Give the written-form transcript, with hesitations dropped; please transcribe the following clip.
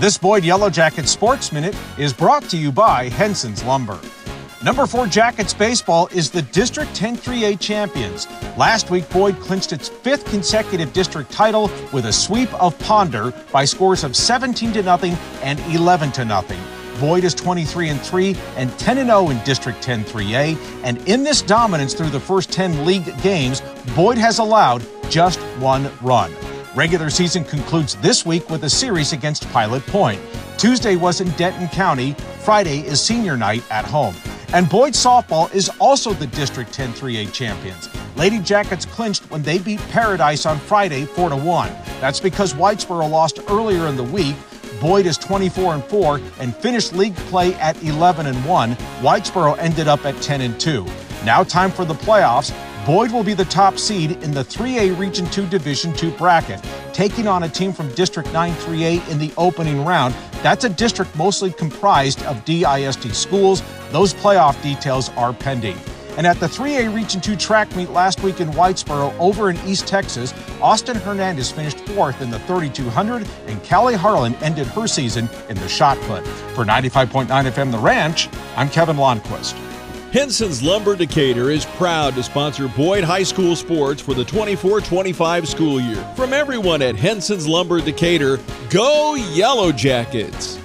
This Boyd Yellow Jackets Sports Minute is brought to you by Henson's Lumber. Number 4 Jackets baseball is the District 10-3A champions. Last week, Boyd clinched its 5th consecutive district title with a sweep of Ponder by scores of 17-0 and 11-0. Boyd is 23-3 and 10-0 in District 10-3A, and in this dominance through the first 10 league games, Boyd has allowed just 1 run. Regular season concludes this week with a series against Pilot Point. Tuesday was in Denton County. Friday is senior night at home. And Boyd softball is also the District 10-3A champions. Lady Jackets clinched when they beat Paradise on Friday 4-1. That's because Whitesboro lost earlier in the week. Boyd is 24-4 and finished league play at 11-1. Whitesboro ended up at 10-2. Now time for the playoffs. Boyd will be the top seed in the 3A Region 2 Division 2 bracket, taking on a team from District 9-3A in the opening round. That's a district mostly comprised of DISD schools. Those playoff details are pending. And at the 3A Region 2 track meet last week in Whitesboro over in East Texas, Austin Hernandez finished 4th in the 3200, and Callie Harlan ended her season in the shot put. For 95.9 FM The Ranch, I'm Kevin Lonnquist. Henson's Lumber Decatur is proud to sponsor Boyd High School sports for the 24-25 school year. From everyone at Henson's Lumber Decatur, go Yellow Jackets!